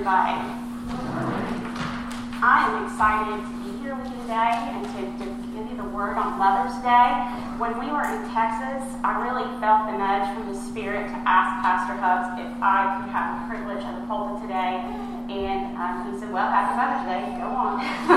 everybody. I am excited to be here with you today and to give you the word on Mother's Day. When we were in Texas, I really felt the nudge from the Spirit to ask Pastor Hubbs if I could have the privilege of the pulpit today. And he said, well, happy Mother's Day, go on.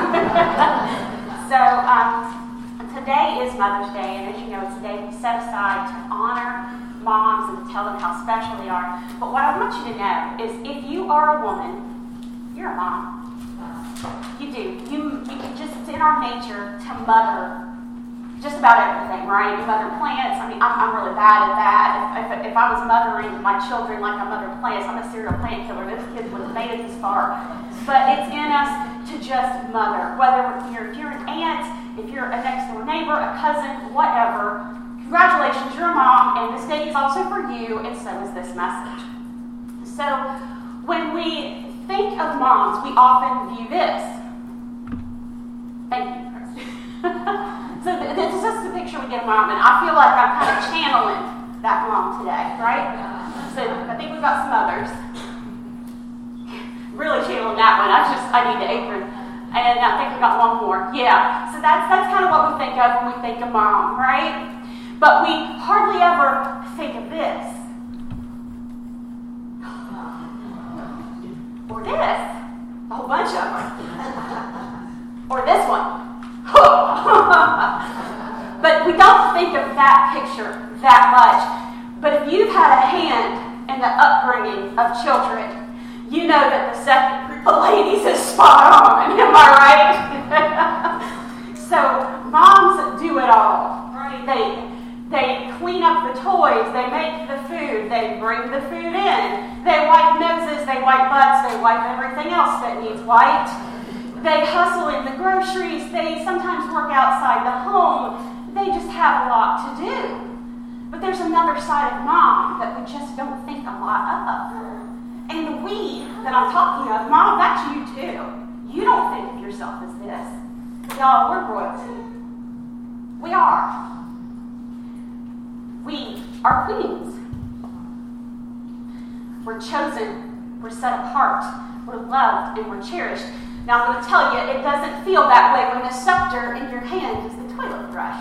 So today is Mother's Day, and as you know, it's a day we set aside to honor moms and to tell them how special they are. But what I want you to know is if you are a woman, you're a mom. You do. You just, it's in our nature to mother just about everything, right? You mother plants. I mean, I'm really bad at that. If I was mothering my children like I mother plants, I'm a serial plant killer. Those kids would have made it this far. But it's in us to just mother. Whether if you're an aunt, if you're a next door neighbor, a cousin, whatever, congratulations, you're a mom, and this day is also for you, and so is this message. So when we think of moms, we often view this. Thank you, Chris. So this is just the picture we get of mom, and I feel like I'm kind of channeling that mom today, right? So I think we've got some others. Really channeling that one. I need the apron. And I think we got one more. Yeah. So that's kind of what we think of when we think of mom, right? But we hardly ever think of this. Or this. A whole bunch of them. Or this one. But we don't think of that picture that much. But if you've had a hand in the upbringing of children, you know that the second group of ladies is spot on. Am I right? So moms do it all. Right? They clean up the toys, they make the food, they bring the food in, they wipe noses, they wipe butts, they wipe everything else that needs wiped. They hustle in the groceries, they sometimes work outside the home. They just have a lot to do. But there's another side of mom that we just don't think a lot of. And the we that I'm talking of, mom, that's you too. You don't think of yourself as this. Y'all, we're royalty. We are. We are queens. We're chosen, we're set apart, we're loved, and we're cherished. Now I'm going to tell you, it doesn't feel that way when the scepter in your hand is the toilet brush.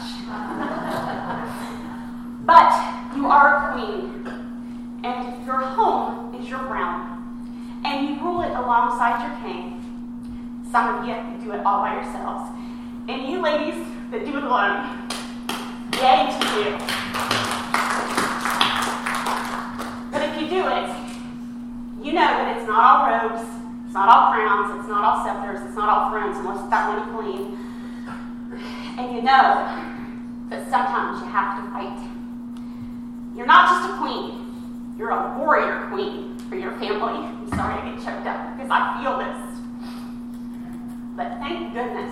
But you are a queen, and your home is your realm, and you rule it alongside your king. Some of you do it all by yourselves, and you ladies that do it alone, yay to you. But if you do it, you know that it's not all robes, it's not all crowns, it's not all scepters, it's not all thrones unless it's that one queen. And you know that sometimes you have to fight. You're not just a queen, you're a warrior queen for your family. I'm sorry I get choked up because I feel this. But thank goodness,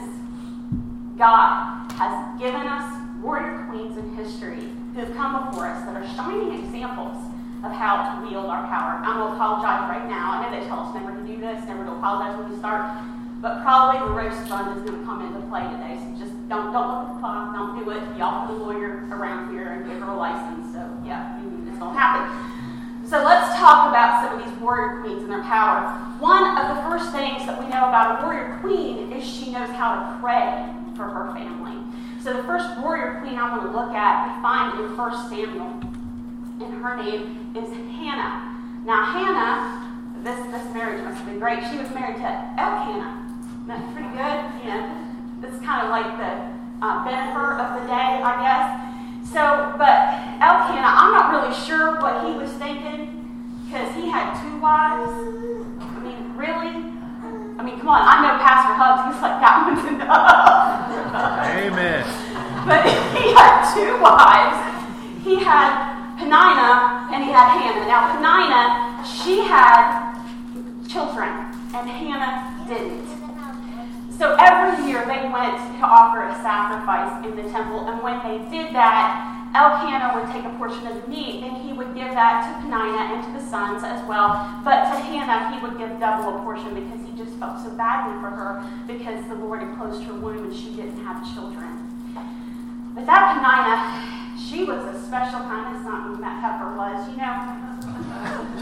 God has given us warrior queens in history who have come before us that are shining examples of how to wield our power. I'm going to apologize right now. I know they tell us never to do this, never to apologize when we start, but probably the roast fund is going to come into play today. So just don't look at the clock, don't do it. Y'all put a lawyer around here and give her a license. So yeah, this don't happen. So let's talk about some of these warrior queens and their power. One of the first things that we know about a warrior queen is she knows how to pray for her family. So the first warrior queen I want to look at, we find in 1 Samuel. And her name is Hannah. Now Hannah, this marriage must have been great. She was married to Elkanah. That's pretty good. You know, that's kind of like the benefit of the day, I guess. So, but Elkanah, I'm not really sure what he was thinking because he had 2 wives. I mean, really? I mean, come on. I know Pastor Hubbs. He's like, that one's enough. Amen. But he had 2 wives. He had Penina and he had Hannah. Now Penina, she had children and Hannah didn't. So every year they went to offer a sacrifice in the temple, and when they did that, Elkanah would take a portion of the meat and he would give that to Penina and to the sons as well. But to Hannah he would give double a portion because he just felt so badly for her because the Lord had closed her womb and she didn't have children. But that Penina, she was a special kind of something that heifer was, you know.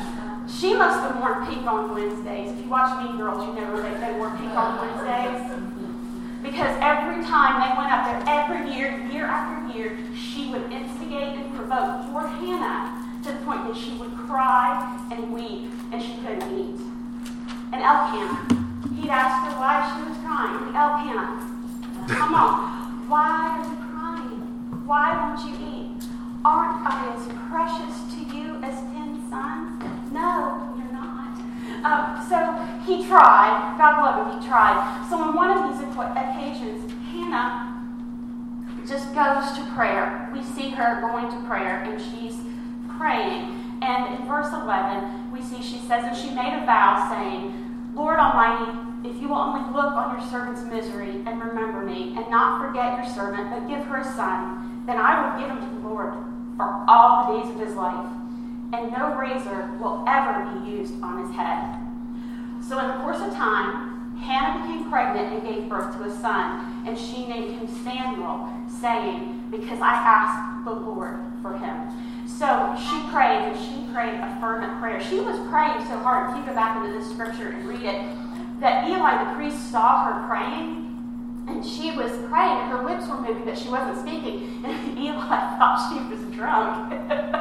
She must have worn pink on Wednesdays. If you watch Mean Girls, you know they wore pink on Wednesdays. Because every time they went up there, every year, year after year, she would instigate and provoke poor Hannah to the point that she would cry and weep, and she couldn't eat. And Elkanah, he'd ask her why she was crying. Elkanah, come on, why are you crying? Why won't you eat? Aren't I as precious to you as 10 sons? No, you're not. So he tried. God love him, he tried. So on one of these occasions, Hannah just goes to prayer. We see her going to prayer, and she's praying. And in verse 11, we see she says, and she made a vow saying, Lord Almighty, if you will only look on your servant's misery and remember me, and not forget your servant, but give her a son, then I will give him to the Lord for all the days of his life, and no razor will ever be used on his head. So in the course of time, Hannah became pregnant and gave birth to a son, and she named him Samuel, saying, because I asked the Lord for him. So she prayed, and she prayed a fervent prayer. She was praying so hard, if you go back into this scripture and read it, that Eli the priest saw her praying, and she was praying, and her lips were moving, but she wasn't speaking. And Eli thought she was drunk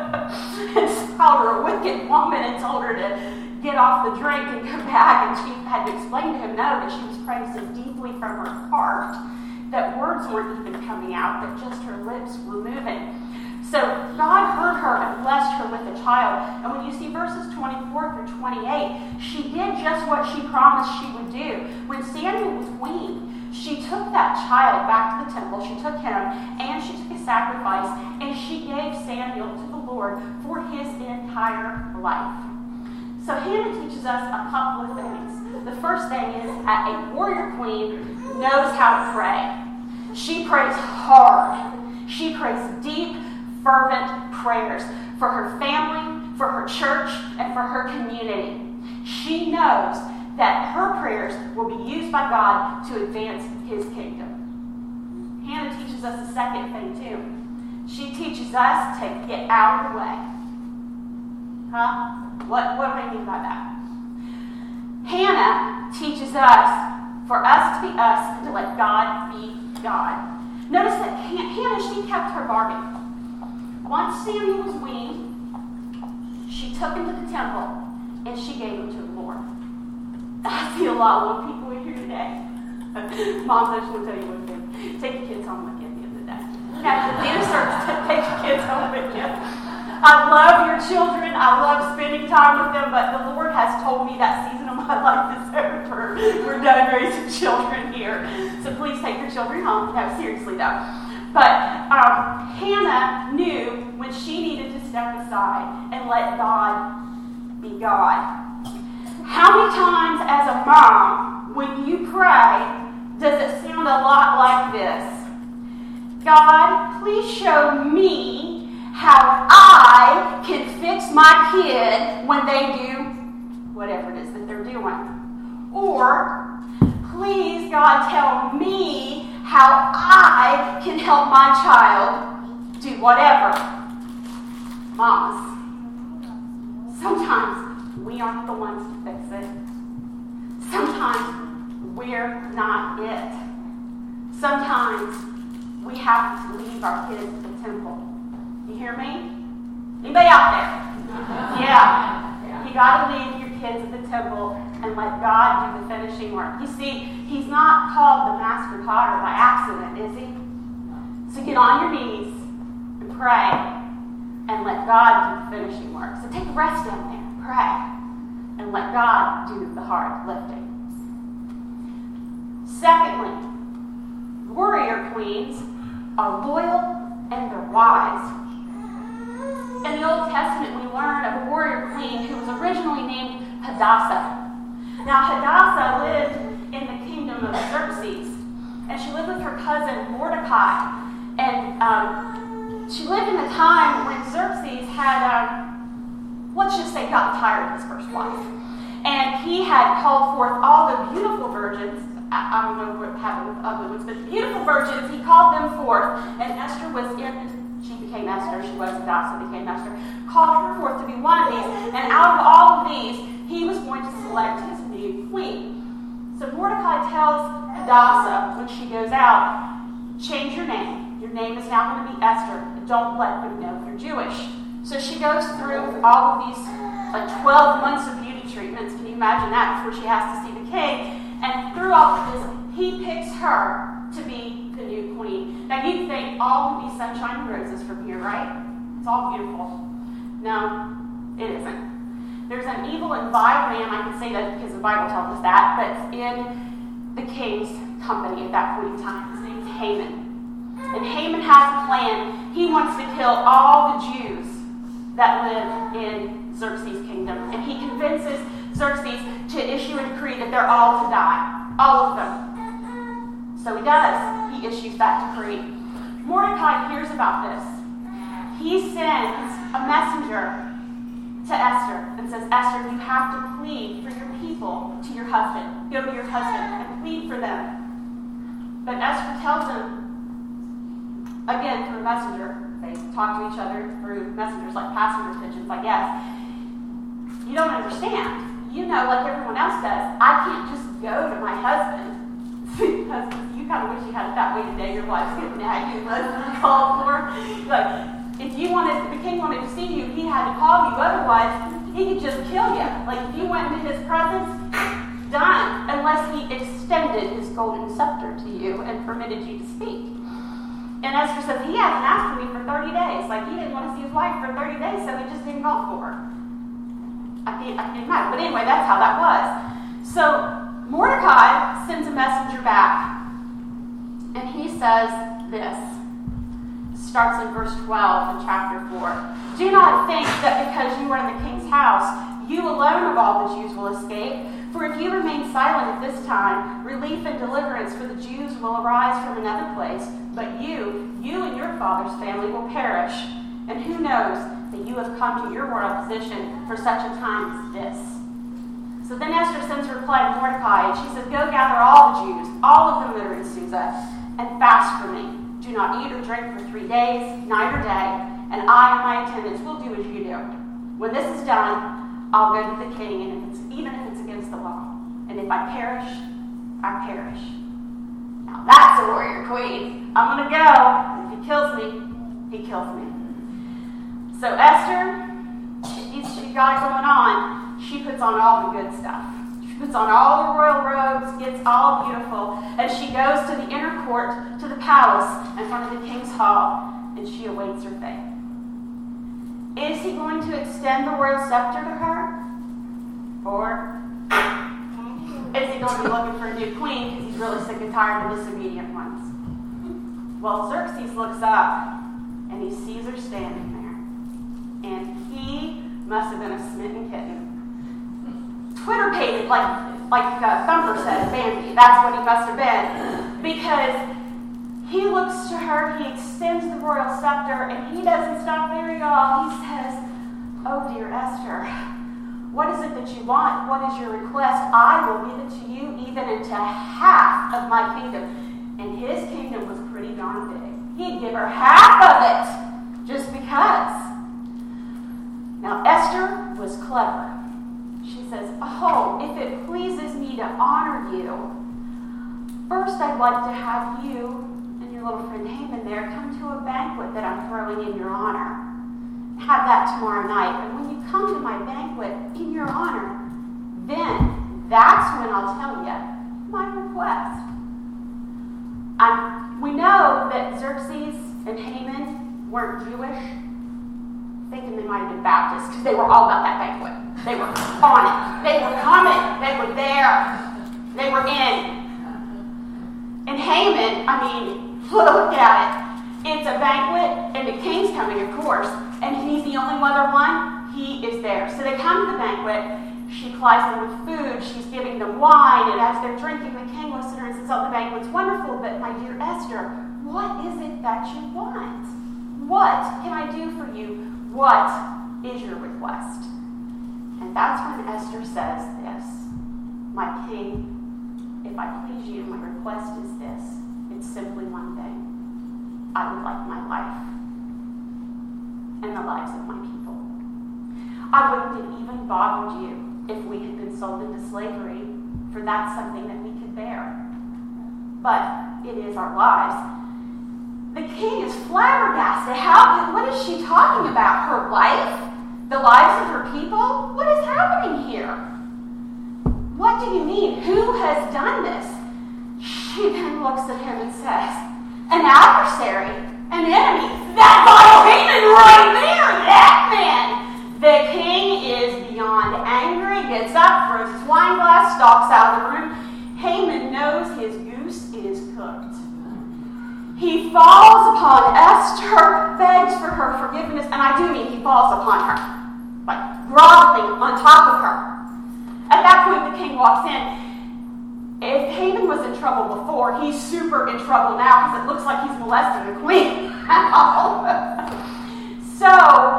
and called her a wicked woman and told her to get off the drink and come back. And she had to explain to him, no, that she was praying so deeply from her heart that words weren't even coming out, that just her lips were moving. So God heard her and blessed her with a child. And when you see verses 24 through 28, she did just what she promised she would do. When Samuel was weaned, she took that child back to the temple. She took him and she took a sacrifice, and she gave Samuel to the Lord for his entire life. So Hannah teaches us a couple of things. The first thing is that a warrior queen knows how to pray. She prays hard. She prays deep, fervent prayers for her family, for her church, and for her community. She knows that her prayers will be used by God to advance his kingdom. Hannah teaches us a second thing too. She teaches us to get out of the way. Huh? What do I mean by that? Hannah teaches us for us to be us and to let God be God. Notice that Hannah, she kept her bargain. Once Samuel was weaned, she took him to the temple and she gave him to the Lord. I see a lot of people in here today. Moms, I just want to tell you one thing. Take your kids home with you at the end of the day. After the dinner service, take your kids home with you. I love your children. I love spending time with them, but the Lord has told me that season of my life is over. We're done raising children here. So please take your children home. No, seriously though. But Hannah knew when she needed to step aside and let God be God. How many times as a mom, when you pray, does it sound a lot like this? God, please show me how I can fix my kid when they do whatever it is that they're doing. Or, please, God, tell me how I can help my child do whatever. Mamas, sometimes we aren't the ones to fix it. Sometimes we're not it. Sometimes we have to leave our kids at the temple. You hear me? Anybody out there? Yeah. You got to leave your kids at the temple and let God do the finishing work. You see, he's not called the master potter by accident, is he? So get on your knees and pray and let God do the finishing work. So take a rest down there, pray, and let God do the hard lifting. Secondly, warrior queens are loyal and they're wise. In the Old Testament, we learn of a warrior queen who was originally named Hadassah. Now, Hadassah lived in the kingdom of Xerxes, and she lived with her cousin Mordecai. And she lived in a time when Xerxes had, let's just say, gotten tired of his first wife. And he had called forth all the beautiful virgins. I don't know what happened with other ones, but the beautiful virgins, he called them forth, and Esther was in, she became Esther. She was Hadassah, became Esther. Called her forth to be one of these. And out of all of these, he was going to select his new queen. So Mordecai tells Hadassah when she goes out, change your name. Your name is now going to be Esther. Don't let them know you're Jewish. So she goes through all of these, like 12 months of beauty treatments. Can you imagine that before she has to see the king? And through all of this, he picks her to be the new queen. Now you'd think all would be sunshine and roses from here, right? It's all beautiful. No, it isn't. There's an evil and vile man, I can say that because the Bible tells us that, that's in the king's company at that point in time. His name's Haman. And Haman has a plan. He wants to kill all the Jews that live in Xerxes' kingdom. And he convinces Xerxes to issue a decree that they're all to die. All of them. So he does. He issues that decree. Mordecai hears about this. He sends a messenger to Esther and says, Esther, you have to plead for your people to your husband. Go to your husband and plead for them. But Esther tells him, again, through a messenger, they talk to each other through messengers, like passenger pigeons, I guess. You don't understand. You know, like everyone else does, I can't just go to my husband because you kind of wish you had it that way today. Your wife's getting nag you, husband called for. Like, if the king wanted to see you, he had to call you. Otherwise, he could just kill you. Like, if you went into his presence, done, unless he extended his golden scepter to you and permitted you to speak. And Esther says, he hasn't asked for me for 30 days. Like, he didn't want to see his wife for 30 days, so he just didn't call for her. I can't imagine. But anyway, that's how that was. So Mordecai sends a messenger back, and he says this. Starts in verse 12 in chapter 4. Do not think that because you are in the king's house, you alone of all the Jews will escape. For if you remain silent at this time, relief and deliverance for the Jews will arise from another place. But you and your father's family will perish. And who knows that you have come to your royal position for such a time as this. So then Esther sends a reply to Mordecai, and she says, go gather all the Jews, all of them that are in Susa, and fast for me. Do not eat or drink for 3 days, night or day, and I and my attendants will do as you do. When this is done, I'll go to the king, and even if it's against the law. And if I perish, I perish. Now that's a warrior queen. I'm going to go. If he kills me, he kills me. So Esther, she got it going on. She puts on all the good stuff. She puts on all the royal robes, gets all beautiful, and she goes to the inner court, to the palace, in front of the king's hall, and she awaits her fate. Is he going to extend the royal scepter to her? Or is he going to be looking for a new queen because he's really sick and tired of the disobedient ones? Well, Xerxes looks up, and he sees her standing there, and he must have been a smitten kitten. Twitter-pated, like Thumper said, Bambi. That's what he must have been. Because he looks to her, he extends the royal scepter, and he doesn't stop there at all. He says, oh, dear Esther, what is it that you want? What is your request? I will give it to you even into half of my kingdom. And his kingdom was pretty darn big. He'd give her half of it just because. Now, Esther was clever. She says, oh, if it pleases me to honor you, first I'd like to have you and your little friend Haman there come to a banquet that I'm throwing in your honor. Have that tomorrow night. And when you come to my banquet in your honor, then that's when I'll tell you my request. We know that Xerxes and Haman weren't Jewish. Thinking they might have been Baptists because they were all about that banquet. They were on it. They were coming. They were there. They were in. And Haman, look at it. It's a banquet, and the king's coming, of course, and he's the only other one. He is there. So they come to the banquet. She plies them with food. She's giving them wine, and as they're drinking, the king looks at her and says, oh, the banquet's wonderful, but my dear Esther, what is it that you want? What can I do for you? What is your request? And that's when Esther says this. My king, if I please you, my request is this. It's simply one thing. I would like my life. lives of my people. I wouldn't have even bothered you if we had been sold into slavery, for that's something that we could bear. But it is our lives. The king is flabbergasted. What is she talking about? Her life? The lives of her people? What is happening here? What do you mean? Who has done this? She then looks at him and says, an adversary, an enemy. That vile Haman right there, that man. The king is beyond angry, gets up, throws his wine glass, stalks out of the room. Haman knows his goose is cooked. He falls upon Esther, begs for her forgiveness, and I do mean he falls upon her, like groveling on top of her. At that point, the king walks in. If Haman was in trouble before, he's super in trouble now because it looks like he's molesting the queen. So,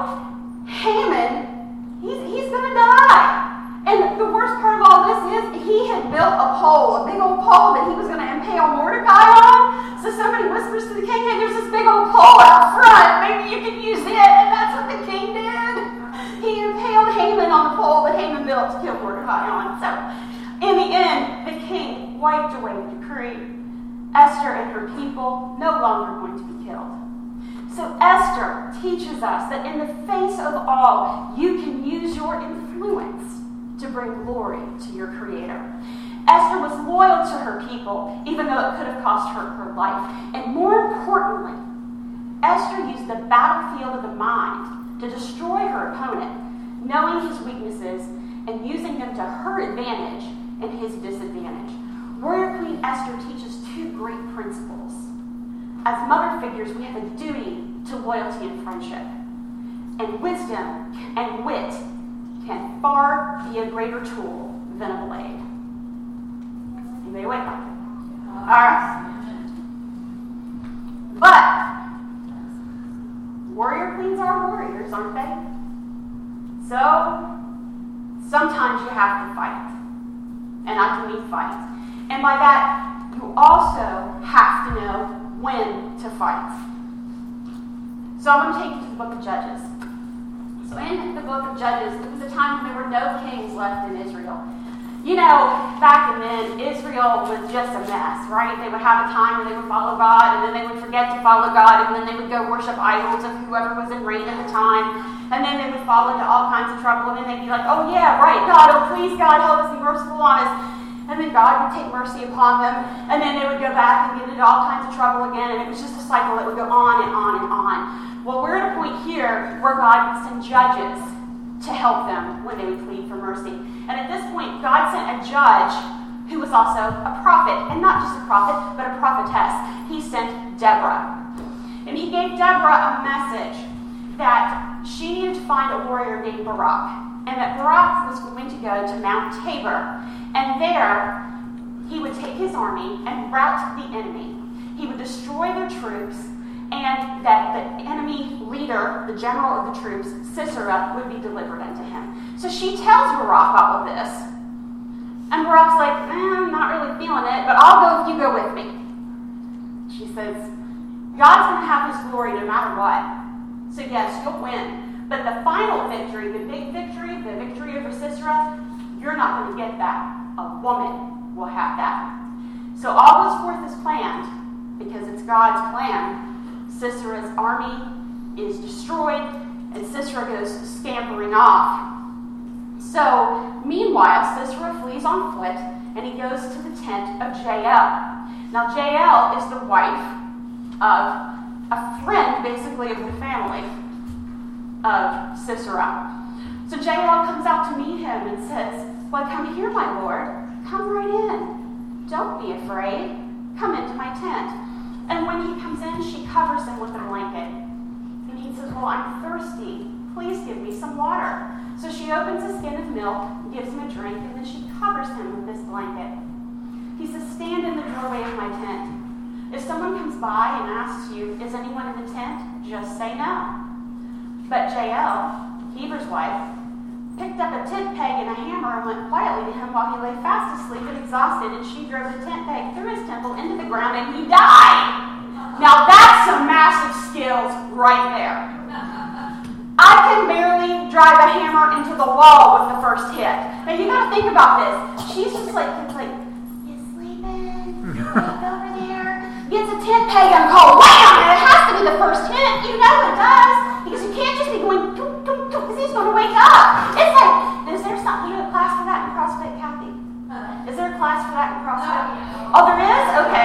Haman, he's going to die. And the worst part of all this is he had built a big old pole that he was going to impale Mordecai on. So somebody whispers to the king, hey, there's this big old pole out front. Maybe you can use it. And that's what the king did. He impaled Haman on the pole that Haman built to kill Mordecai on. So, in the end, the king wiped away the decree. Esther and her people no longer going to be killed. So Esther teaches us that in the face of all, you can use your influence to bring glory to your Creator. Esther was loyal to her people, even though it could have cost her her life. And more importantly, Esther used the battlefield of the mind to destroy her opponent, knowing his weaknesses and using them to her advantage and his disadvantage. Warrior Queen Esther teaches two great principles. As mother figures, we have a duty to loyalty and friendship. And wisdom and wit can far be a greater tool than a blade. Anybody awake? All right. But warrior queens are warriors, aren't they? So sometimes you have to fight. And I do mean fight. And by that, you also have to know when to fight. So I'm going to take you to the book of Judges. So in the book of Judges, it was a time when there were no kings left in Israel. You know, back then, Israel was just a mess, right? They would have a time where they would follow God, and then they would forget to follow God, and then they would go worship idols of whoever was in reign at the time. And then they would fall into all kinds of trouble, and then they'd be like, oh yeah, right, God, oh please, God, help us, be merciful on us. And then God would take mercy upon them, and then they would go back and get into all kinds of trouble again, and it was just a cycle that would go on and on and on. Well, we're at a point here where God would send judges to help them when they would plead for mercy. And at this point, God sent a judge who was also a prophet, and not just a prophet, but a prophetess. He sent Deborah. And he gave Deborah a message that she needed to find a warrior named Barak, and that Barak was going to go to Mount Tabor, and there he would take his army and rout the enemy. He would destroy their troops, and that the enemy leader, the general of the troops, Sisera, would be delivered unto him. So she tells Barak all of this. And Barak's like, I'm not really feeling it, but I'll go if you go with me. She says, God's going to have his glory no matter what. So yes, you'll win. But the final victory, the big victory, the victory over Sisera, you're not going to get that. A woman will have that. So all goes forth as planned, because it's God's plan. Sisera's army is destroyed, and Sisera goes scampering off. So, meanwhile, Sisera flees on foot, and he goes to the tent of Jael. Now, Jael is the wife of a friend, basically, of the family of Sisera. So Jael comes out to meet him and says, well, come here, my lord. Come right in. Don't be afraid. Come into my tent. And when he comes in, she covers him with a blanket. And he says, well, I'm thirsty. Please give me some water. So she opens a skin of milk, gives him a drink, and then she covers him with this blanket. He says, stand in the doorway of my tent. If someone comes by and asks you, is anyone in the tent? Just say no. But Jael, Heber's wife, picked up a tent peg and a hammer and went quietly to him while he lay fast asleep and exhausted, and she drove the tent peg through his temple into the ground, and he died. Now that's some massive skills right there. I I can barely drive a hammer into the wall with the first hit. Now you gotta think about this. She's just like, you sleeping? Wake over there. Gets a tent peg and call, wham! And it has to be the first hit. You know it does. Because you can't just be going, because he's going to wake up. It's like, is there something, a class for that in CrossFit, Kathy? Is there a class for that in CrossFit? Oh, there is? Okay.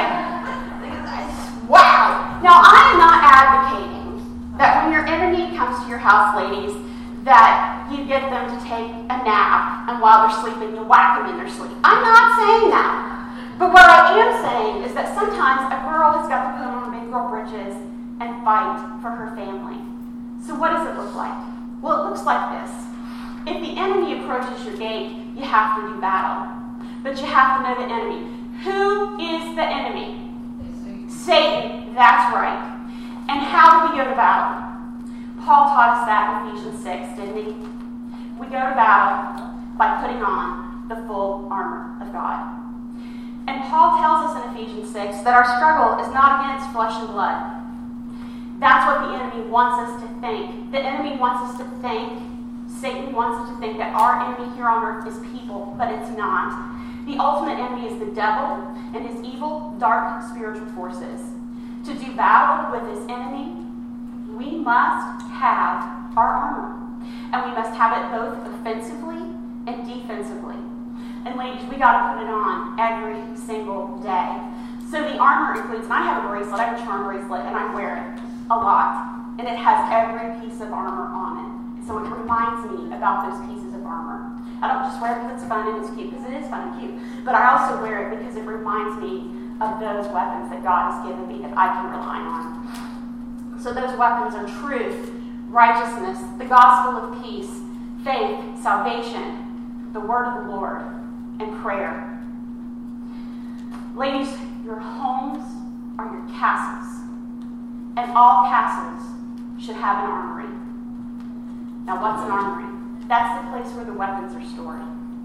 Wow. Now, I am not advocating that when your enemy comes to your house, ladies, that you get them to take a nap, and while they're sleeping, you whack them in their sleep. I'm not saying that. But what I am saying is that sometimes a girl has got to put on big girl britches and fight for her family. So what does it look like? Well, it looks like this. If the enemy approaches your gate, you have to do battle. But you have to know the enemy. Who is the enemy? Satan. That's right. And how do we go to battle? Paul taught us that in Ephesians 6, didn't he? We go to battle by putting on the full armor of God. And Paul tells us in Ephesians 6 that our struggle is not against flesh and blood. That's what the enemy wants us to think. The enemy wants us to think, Satan wants us to think that our enemy here on earth is people, but it's not. The ultimate enemy is the devil and his evil, dark spiritual forces. To do battle with this enemy, we must have our armor. And we must have it both offensively and defensively. And ladies, we got to put it on every single day. So the armor includes, and I have a bracelet, I have a charm bracelet, and I wear it a lot. And it has every piece of armor on it. So it reminds me about those pieces of armor. I don't just wear it because it's fun and it's cute, because it is fun and cute. But I also wear it because it reminds me of those weapons that God has given me that I can rely on. So those weapons are truth, righteousness, the gospel of peace, faith, salvation, the word of the Lord, and prayer. Ladies, your homes are your castles, and all castles should have an armory. Now, what's an armory? That's the place where the weapons are stored.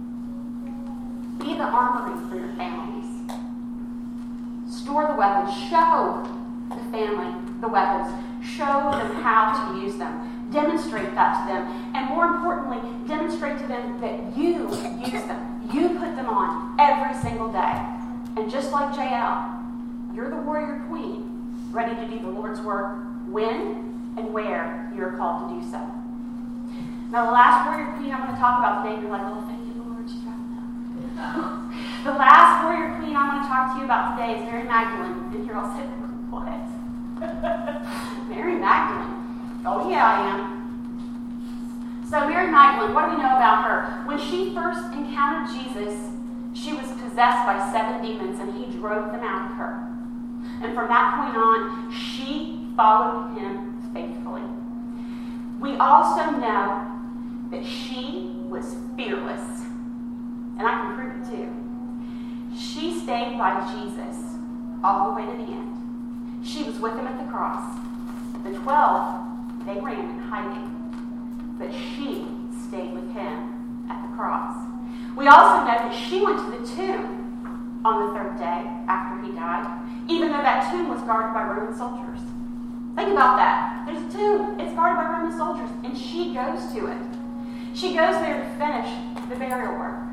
Be the armory for your families. Store the weapons. Show the family the weapons. Show them how to use them. Demonstrate that to them. And more importantly, demonstrate to them that you use them. You put them on every single day. And just like JL, you're the warrior queen, ready to do the Lord's work when and where you're called to do so. Now, the last warrior queen I'm going to talk about today, you're like, oh, thank you, Lord, you got that. The last warrior queen I'm going to talk to you about today is Mary Magdalene. And you're all sitting there, what? Mary Magdalene. Oh, yeah, I am. So Mary Magdalene, what do we know about her? When she first encountered Jesus, she was possessed by 7 demons, and he drove them out of her. And from that point on, she followed him faithfully. We also know that she was fearless. And I can prove it too. She stayed by Jesus all the way to the end. She was with him at the cross. The 12, they ran in hiding. But she stayed with him at the cross. We also know that she went to the tomb on the 3rd day after he died, even though that tomb was guarded by Roman soldiers. Think about that. There's a tomb. It's guarded by Roman soldiers, and she goes to it. She goes there to finish the burial work.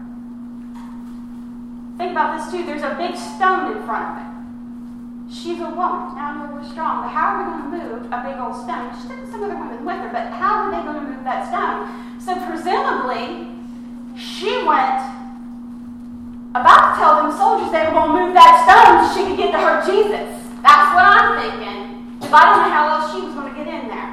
Think about this too. There's a big stone in front of it. She's a woman. Now I know we're strong, but how are we going to move a big old stone? She took some other women with her, but how are they going to move that stone? So presumably, she went about to tell them soldiers they were going to move that stone so she could get to her Jesus. That's what I'm thinking. Because I don't know how else she was going to get in there.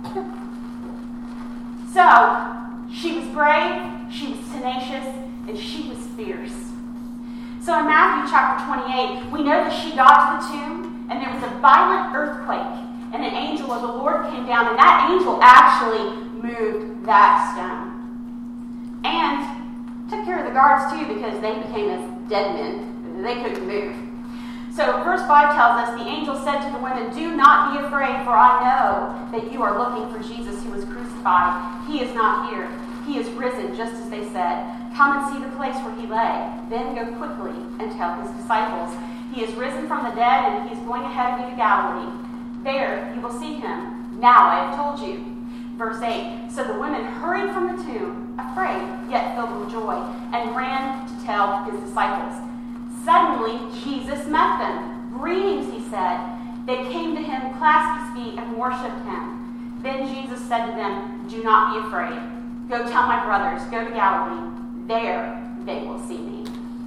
So, she was brave, she was tenacious, and she was fierce. So in Matthew chapter 28, we know that she got to the tomb, and there was a violent earthquake, and an angel of the Lord came down, and that angel actually moved that stone. And took care of the guards too, because they became as dead men. They couldn't move. So verse 5 tells us, the angel said to the women, do not be afraid, for I know that you are looking for Jesus who was crucified. He is not here. He is risen, just as they said. Come and see the place where he lay. Then go quickly and tell his disciples. He is risen from the dead, and he is going ahead of you to Galilee. There you will see him. Now I have told you. Verse 8, so the women hurried from the tomb, afraid, yet filled with joy, and ran to tell his disciples. Suddenly, Jesus met them. Greetings, he said. They came to him, clasped his feet, and worshipped him. Then Jesus said to them, do not be afraid. Go tell my brothers, go to Galilee. There they will see me.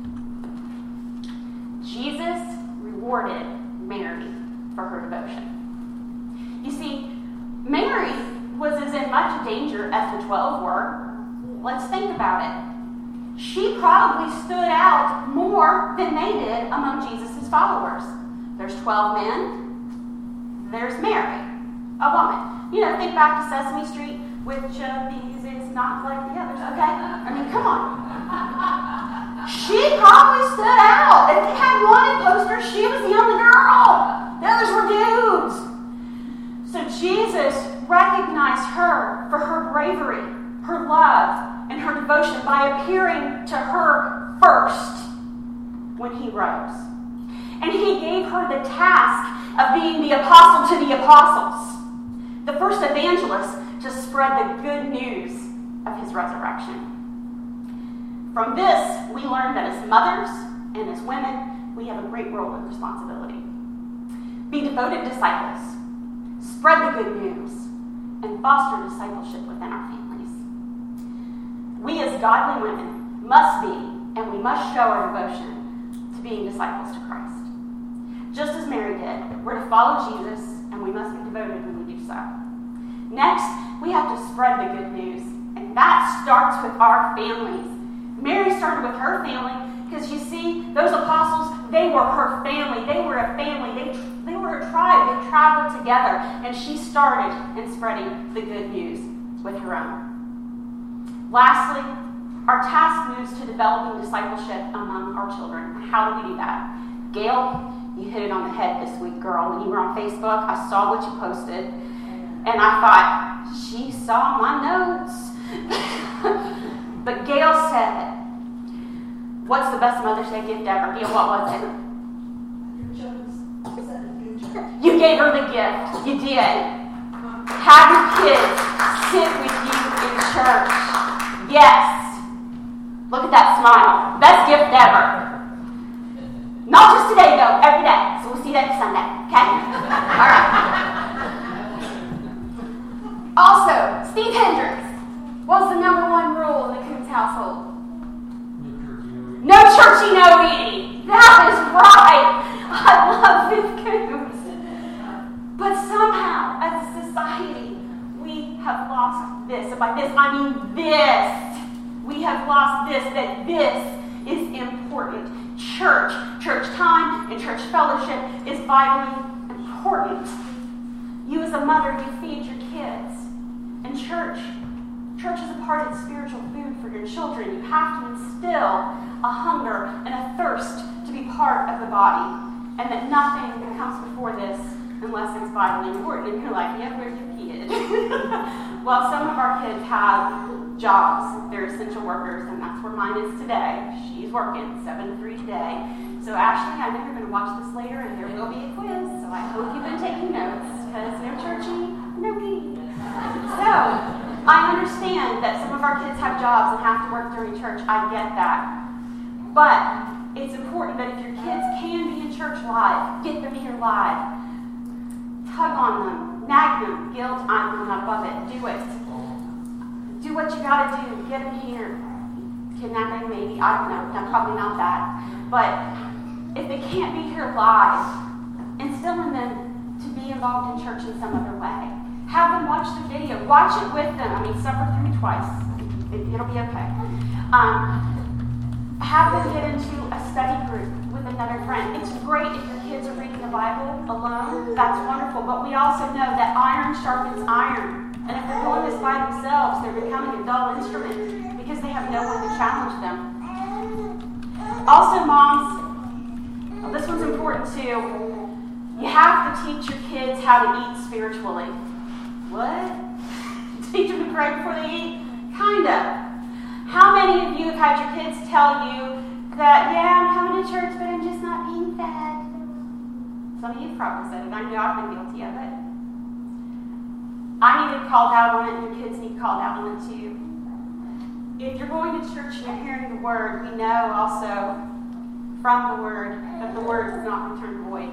Jesus rewarded Mary for her devotion. You see, Mary was as in much danger as the 12 were. Let's think about it. She probably stood out more than they did among Jesus' followers. There's 12 men. There's Mary, a woman. Think back to Sesame Street. Which of these is not like the others? Okay? I mean, come on. She probably stood out. If they had wanted posters, she was the only girl. The others were dudes. So Jesus recognized her for her bravery, her love, and her devotion by appearing to her first when he rose. And he gave her the task of being the apostle to the apostles, the first evangelist to spread the good news of his resurrection. From this, we learn that as mothers and as women, we have a great role and responsibility. Be devoted disciples, spread the good news, and foster discipleship within our families. We as godly women must be, and we must show our devotion to being disciples to Christ. Just as Mary did, we're to follow Jesus, and we must be devoted when we do so. Next, we have to spread the good news, and that starts with our families. Mary started with her family, because you see, those apostles, they were her family. They were a family. They were a tribe. They traveled together, and she started in spreading the good news with her own. Lastly, our task moves to developing discipleship among our children. How do we do that? Gail, you hit it on the head this week, girl. When you were on Facebook, I saw what you posted. And I thought, she saw my notes. But Gail said, what's the best Mother's Day gift ever? Gail, what was it? You gave her the gift. You did. Have your kids sit with you in church. Yes. Look at that smile. Best gift ever. Not just today, though. Every day. So we'll see you next Sunday. Okay? All right. Also, Steve Hendricks. What's the number one rule in the Coombs household? No churchy, no eating. That is right. I love Viv Coombs. But somehow, as a society, we have lost this. And by this, I mean this. We have lost this, that this is important. Church time, and church fellowship is vitally important. You as a mother, you feed your kids. And church is a part of spiritual food for your children. You have to instill a hunger and a thirst to be part of the body. And that nothing that comes before this unless it's vitally important. And you're like, yeah, where's your kid? Well, some of our kids have jobs. They're essential workers, and that's where mine is today. She's working 7 to 3 today. So Ashley, I know you're going to watch this later, and there will be a quiz. So I hope you've been taking notes, because no churchy, no eating. So I understand that some of our kids have jobs and have to work during church. I get that. But it's important that if your kids can be in church live, get them here live. Tug on them, nag them, guilt, I'm not above it. Do it. Do what you gotta do. Get them here. Kidnapping, maybe. I don't know. No, probably not that. But if they can't be here live, instill in them to be involved in church in some other way. Have them watch the video. Watch it with them. I mean, suffer through me twice. It'll be okay. Have them get into a study group with another friend. It's great if your kids are reading the Bible alone. That's wonderful. But we also know that iron sharpens iron. And if they're doing this by themselves, they're becoming a dull instrument because they have no one to challenge them. Also, moms, well, this one's important too. You have to teach your kids how to eat spiritually. What? Teach them to pray before they eat? Kind of. How many of you have had your kids tell you that, yeah, I'm coming to church, but I'm just not being fed? Some of you have probably said it. I know I've been guilty of it. I needed called out on it, and the kids need called out on it too. If you're going to church and you're hearing the word, we know also from the word that the word does not return void.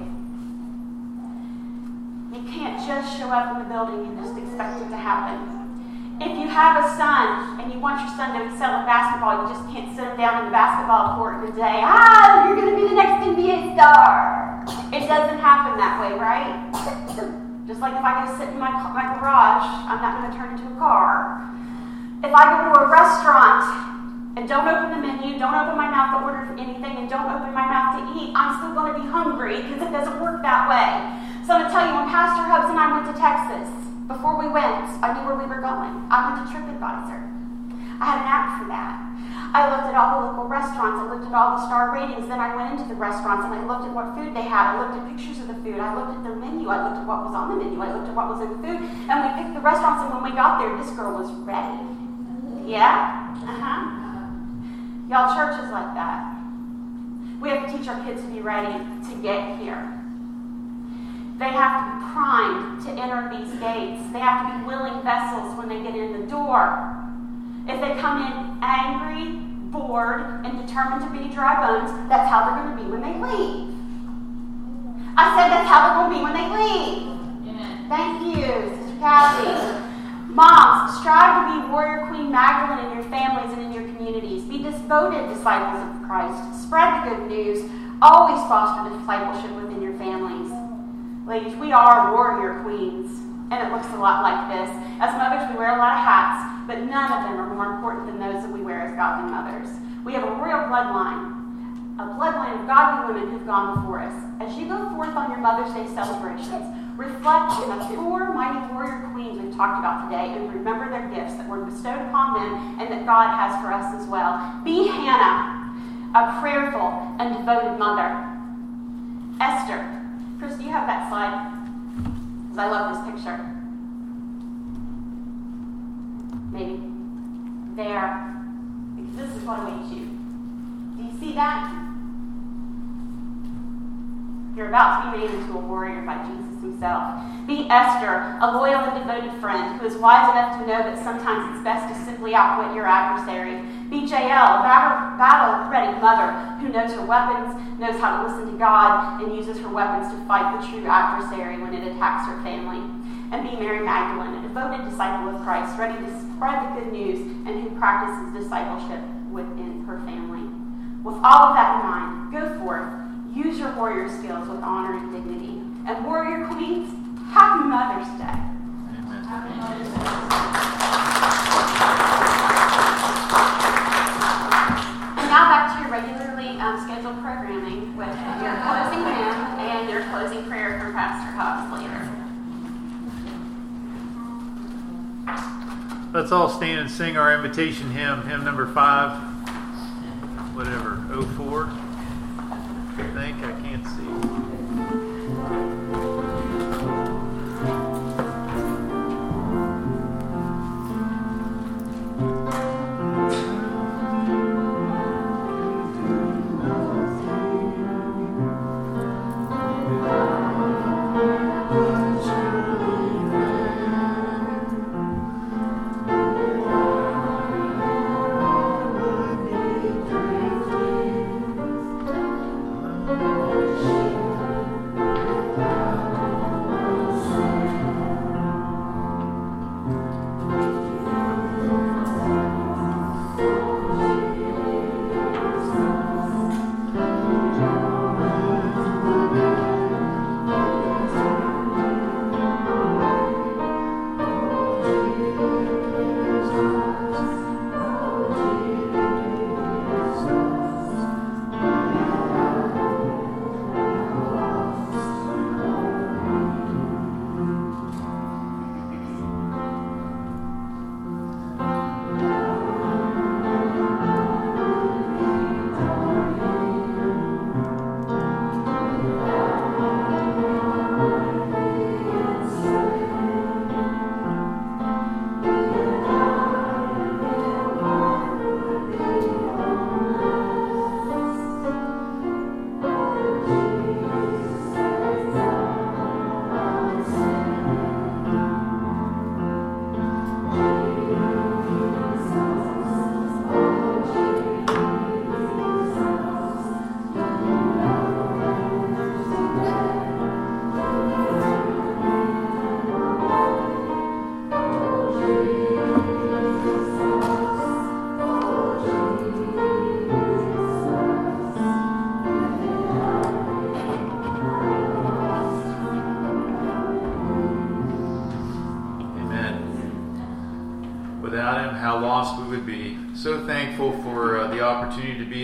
You can't just show up in the building and just expect it to happen. If you have a son and you want your son to excel in basketball, you just can't sit him down in the basketball court and say, you're going to be the next NBA star. It doesn't happen that way, right? Just like if I go sit in my garage, I'm not going to turn into a car. If I go to a restaurant and don't open the menu, don't open my mouth to order for anything, and don't open my mouth to eat, I'm still going to be hungry because it doesn't work that way. So I'm going to tell you, when Pastor Hubbs and I went to Texas, before we went, I knew where we were going. I went to TripAdvisor. I had an app for that. I looked at all the local restaurants. I looked at all the star ratings. Then I went into the restaurants and I looked at what food they had. I looked at pictures of the food. I looked at their menu. I looked at what was on the menu. I looked at what was in the food. And we picked the restaurants, and when we got there, this girl was ready. Yeah? Y'all, church is like that. We have to teach our kids to be ready to get here. They have to be primed to enter these gates. They have to be willing vessels when they get in the door. If they come in angry, bored, and determined to be dry bones, that's how they're going to be when they leave. I said that's how they're going to be when they leave. Amen. Thank you, Sister Kathy. Moms, strive to be Warrior Queen Magdalene in your families and in your communities. Be devoted disciples of Christ. Spread the good news. Always foster discipleship within your families. Ladies, we are warrior queens, and it looks a lot like this. As mothers, we wear a lot of hats, but none of them are more important than those that we wear as godly mothers. We have a royal bloodline, a bloodline of godly women who've gone before us. As you go forth on your Mother's Day celebrations, reflect on the 4 mighty warrior queens we've talked about today, and remember their gifts that were bestowed upon them and that God has for us as well. Be Hannah, a prayerful and devoted mother. Esther. Chris, do you have that slide? Because I love this picture. Maybe. There. Because this is what awaits you. Do you see that? You're about to be made into a warrior by Jesus himself. Be Esther, a loyal and devoted friend who is wise enough to know that sometimes it's best to simply outwit your adversary. Be Jael, a battle-ready mother who knows her weapons, knows how to listen to God, and uses her weapons to fight the true adversary when it attacks her family. And be Mary Magdalene, a devoted disciple of Christ, ready to spread the good news and who practices discipleship within her family. With all of that in mind, go forth. Use your warrior skills with honor and dignity. And warrior queens, happy Mother's Day. Amen. Happy Mother's Day. And now back to your regularly scheduled programming with your closing hymn and your closing prayer from Pastor Hubbs later. Let's all stand and sing our invitation hymn number 5, whatever, 04. I think I can't see. thankful for the opportunity to be